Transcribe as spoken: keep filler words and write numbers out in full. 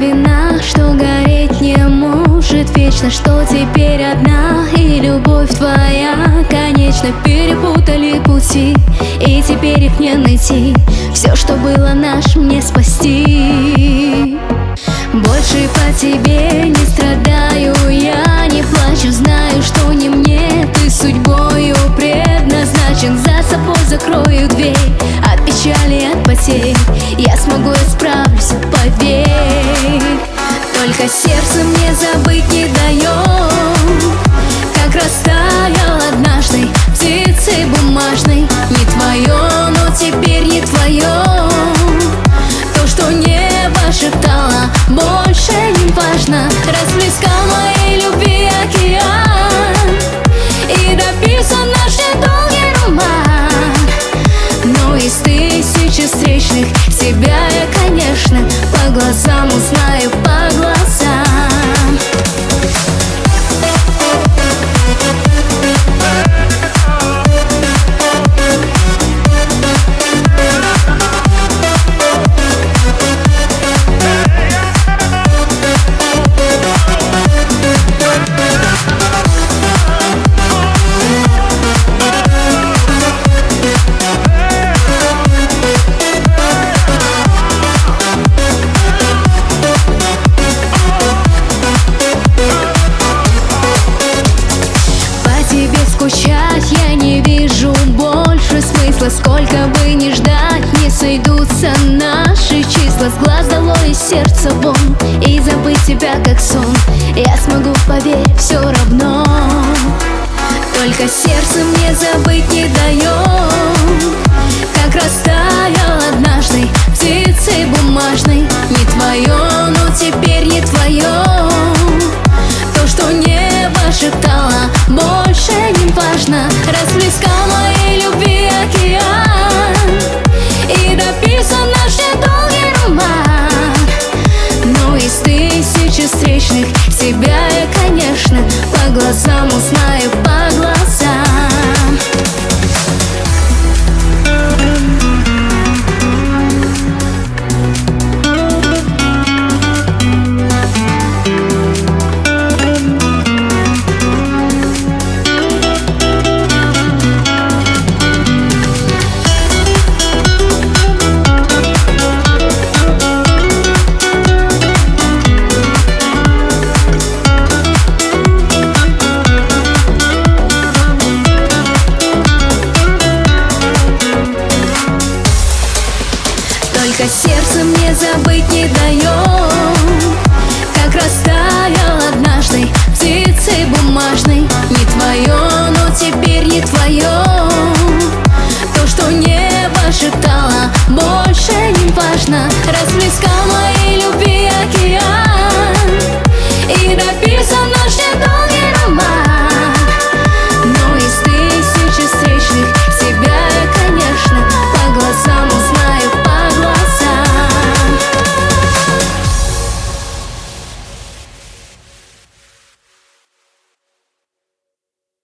вина, что гореть не может вечно, что теперь одна, и любовь твоя конечно перепутали пути, и теперь их не найти. Все, что было наш, мне спасти. Больше по тебе не страдаю, я не плачу, знаю, что не мне ты судьбою предназначен. За собой закрою дверь от печали, от потерь, я смогу, я справлюсь, поверь. Только сердце мне забыть не дает, как растаял однажды птицей бумажной. Не твое, но теперь не твое. То, что небо шептало, больше не важно. Расплескал моей любви океан, и дописан наш недолгий роман. Но из тысячи встречных тебя я, конечно, по глазам узнаю, по глазам. Скучать я не вижу больше смысла. Сколько бы ни ждать, не сойдутся наши числа. С глаз долой и сердца вон, и забыть тебя как сон я смогу, поверь, все равно. Только сердце мне забыть не дает, как растаял однажды птицей бумажной. Не твое, но теперь не твое. То, что небо шептало, больше не важно. Расплескал моей любви океан, и дописан наш недолгий роман. Но из тысячи встречных тебя я, конечно, по глазам узнаю, по глазам. Только сердце мне забыть не дает, как растаял однажды птицей бумажной. Не твое, но теперь не твое. То, что небо шептало, больше не важно.